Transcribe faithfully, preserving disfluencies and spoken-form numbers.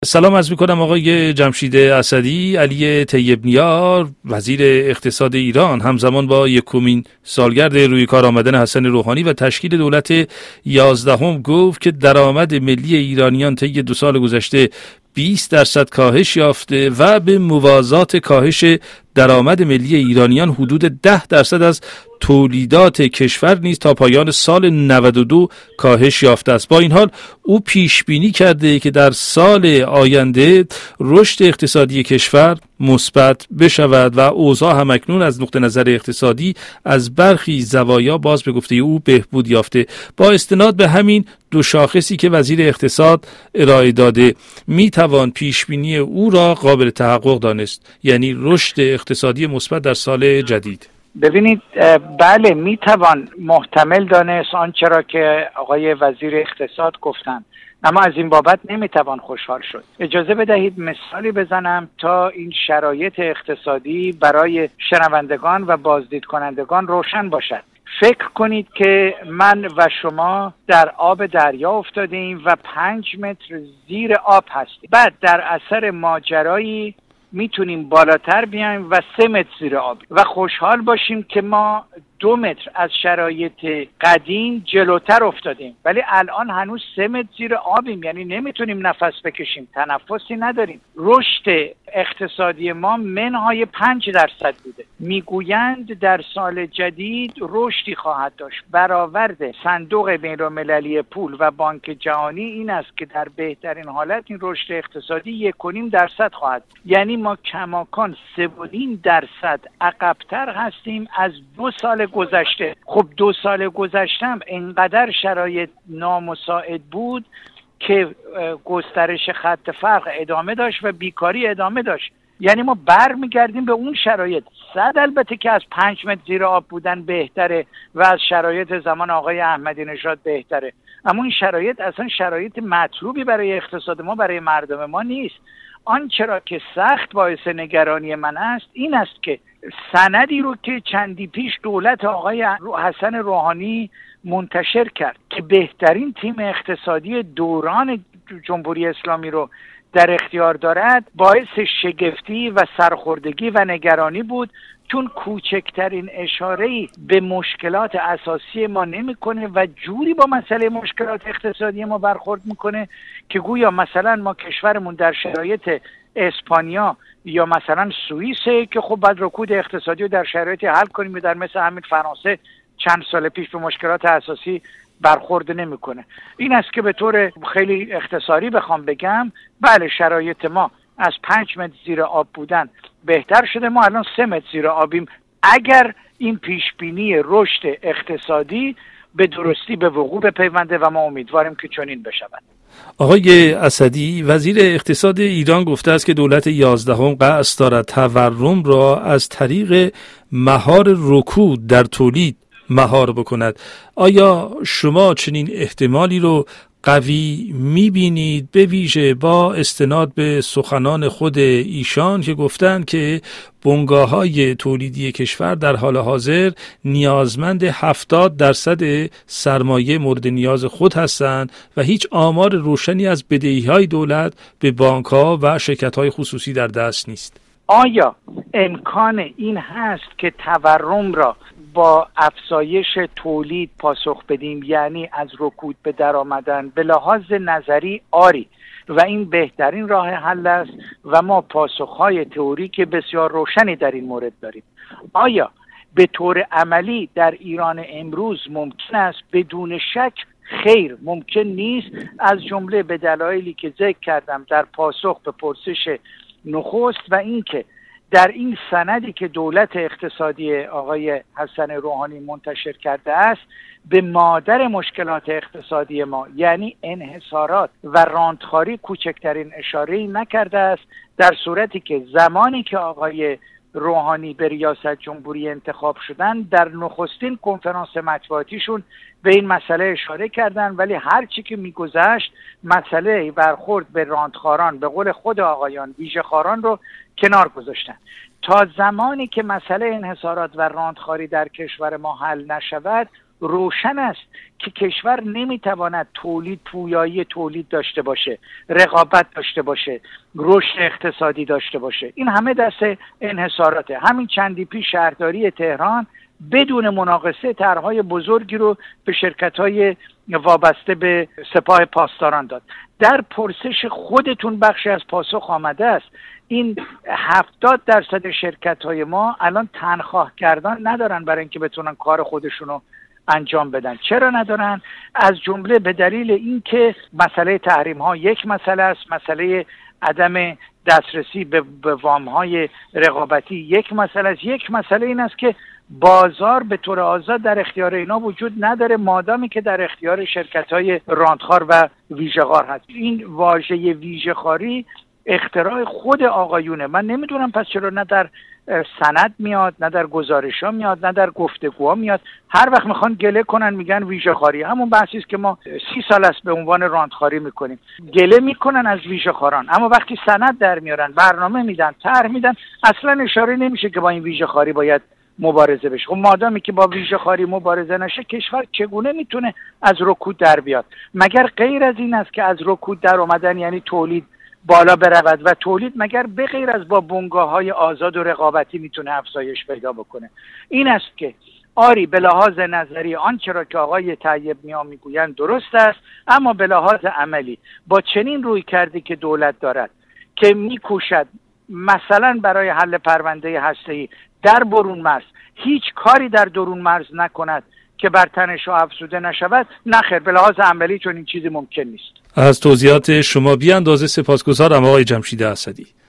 سلام عرض می‌کنم آقای جمشید اسدی. علی طیب نیار وزیر اقتصاد ایران همزمان با یکمین سالگرد روی کار آمدن حسن روحانی و تشکیل دولت یازدهم گفت که درآمد ملی ایرانیان طی دو سال گذشته بیست درصد کاهش یافته و به موازات کاهش درآمد ملی ایرانیان حدود ده درصد از تولیدات کشور نیز تا پایان سال نود و دو کاهش یافته است. با این حال او پیش بینی کرده که در سال آینده رشد اقتصادی کشور مثبت بشود و اوضاع همکنون از نقطه نظر اقتصادی از برخی زوایا باز به گفته او بهبود یافته. با استناد به همین دو شاخصی که وزیر اقتصاد ارائه داده می توان پیش بینی او را قابل تحقق دانست، یعنی رشد اقتصادی مثبت در سال جدید. ببینید، بله میتوان محتمل دانست آنچه را که آقای وزیر اقتصاد گفتند، اما از این بابت نمیتوان خوشحال شد. اجازه بدهید مثالی بزنم تا این شرایط اقتصادی برای شنوندگان و بازدید کنندگان روشن باشد. فکر کنید که من و شما در آب دریا افتادیم و پنج متر زیر آب هستیم. بعد در اثر ماجرایی میتونیم بالاتر بیایم و سه متر زیر آب و خوشحال باشیم که ما دو متر از شرایط قدیم جلوتر افتادیم، ولی الان هنوز سه متر زیر آبیم، یعنی نمیتونیم نفس بکشیم، تنفسی نداریم. رشد اقتصادی ما منهای پنج درصد بوده. میگویند در سال جدید رشدی خواهد داشت. برآورد صندوق بین‌المللی پول و بانک جهانی این است که در بهترین حالت این رشد اقتصادی یک و نیم درصد خواهد، یعنی ما کماکان سه و نیم درصد عقب‌تر هستیم از دو سال گذشته. خب دو سال گذشتم اینقدر شرایط نامساعد بود که گسترش خط فقر ادامه داشت و بیکاری ادامه داشت، یعنی ما بر میگردیم به اون شرایط. صد البته که از پنج متر زیر آب بودن بهتره و از شرایط زمان آقای احمدی نژاد بهتره، اما این شرایط اصلا شرایط مطلوبی برای اقتصاد ما، برای مردم ما نیست. آنچه را که سخت باعث نگرانی من است این است که سندی رو که چندی پیش دولت آقای حسن روحانی منتشر کرد که بهترین تیم اقتصادی دوران جمهوری اسلامی رو در اختیار دارد، باعث شگفتی و سرخوردگی و نگرانی بود، چون کوچکترین اشاره‌ای به مشکلات اساسی ما نمی‌کنه و جوری با مسئله مشکلات اقتصادی ما برخورد میکنه که گویا مثلا ما کشورمون در شرایط اسپانیا یا مثلا سوئیسه که خب بعد رکود اقتصادی رو در شرایطی حل کنیم، در مثل همین فرانسه چند سال پیش به مشکلات اساسی برخورد نمیکنه. این است که به طور خیلی اختصاری بخوام بگم، بله شرایط ما از پنج متر زیر آب بودن بهتر شده، ما الان سه متر زیر آبیم اگر این پیشبینی رشد اقتصادی به درستی به وقوع بپیونده و ما امیدواریم که چنین بشود. آقای اسدی، وزیر اقتصاد ایران گفته است که دولت یازدهم قصد دارد تورم را از طریق مهار رکود در تولید مهار بکند. آیا شما چنین احتمالی رو قوی میبینید، به ویژه با استناد به سخنان خود ایشان که گفتند که بنگاه‌های تولیدی کشور در حال حاضر نیازمند هفتاد درصد سرمایه مورد نیاز خود هستند و هیچ آمار روشنی از بدهی‌های دولت به بانک‌ها و شرکت‌های خصوصی در دست نیست؟ آیا امکان این هست که تورم را با افزایش تولید پاسخ بدیم، یعنی از رکود به در آمدن؟ به لحاظ نظری آری و این بهترین راه حل است و ما پاسخهای تئوریک بسیار روشنی در این مورد داریم. آیا به طور عملی در ایران امروز ممکن است؟ بدون شک خیر، ممکن نیست، از جمله به دلایلی که ذکر کردم در پاسخ به پرسش نخست و اینکه در این سندی که دولت اقتصادی آقای حسن روحانی منتشر کرده است به مادر مشکلات اقتصادی ما یعنی انحصارات و رانتخواری کوچکترین اشاره‌ای نکرده است، در صورتی که زمانی که آقای روحانی به ریاست جمهوری انتخاب شدن در نخستین کنفرانس مطبوعاتیشون به این مسئله اشاره کردن، ولی هر چی که میگذشت مسئله برخورد به رانتخواران به قول خود آقایان ویژه‌خواران رو کنار گذاشتن. تا زمانی که مسئله انحصارات و رانتخواری در کشور ما حل نشود روشن است که کشور نمیتواند تولید پویایی تولید داشته باشه، رقابت داشته باشه، رشد اقتصادی داشته باشه. این همه دست انحصاراته. همین چندی پیش شهرداری تهران بدون مناقصه طرح‌های بزرگی رو به شرکت‌های وابسته به سپاه پاسداران داد. در پرسش خودتون بخشی از پاسخ آمده است. این هفتاد درصد شرکت‌های ما الان تنخواه کردن ندارن برای اینکه بتونن کار خودشونو انجام بدن. چرا ندارن؟ از جمله به دلیل اینکه مسئله تحریم‌ها یک مسئله است، مسئله عدم دسترسی به وام‌های رقابتی یک مسئله است، یک مسئله این است که بازار به طور آزاد در اختیار اینا وجود نداره مادامی که در اختیار شرکت‌های راندخوار و ویژه‌خوار هست. این واژه ویژه‌خواری اختراع خود آقایونه. من نمیدونم پس چرا نه در سند میاد، نه در گزارش‌ها میاد، نه در گفتگوها میاد. هر وقت میخوان گله کنن میگن ویژه‌خواری. همون بحثی است که ما سی سال است به عنوان راندخواری میکنیم. گله میکنن از ویژه‌خواران، اما وقتی سند در میارن، برنامه میدن، طرح میدن، اصلا اشاره نمیشه که با این ویژه‌خواری باید مبارزه بشه. خب مادامی که با ویژه‌خواری مبارزه نشه، کشور چگونه میتونه از رکود در بیاد؟ مگر غیر از این است که از رکود در اومدن یعنی تولید بالا برود و تولید مگر به غیر از با بنگاه‌های آزاد و رقابتی میتونه افزایش پیدا بکنه؟ این است که آری به لحاظ نظری آنچه را که آقای طیب نیا میگویند درست است، اما به لحاظ عملی با چنین روی کردی که دولت دارد که میکوشد مثلا برای حل پرونده هسته‌ای در برون مرز هیچ کاری در درون مرز نکند که بر تنش افزوده نشود، نخیر، به لحاظ عملی چون این چیزی ممکن نیست. از توضیحات شما بی اندازه سپاسگزارم آقای جمشید اسدی.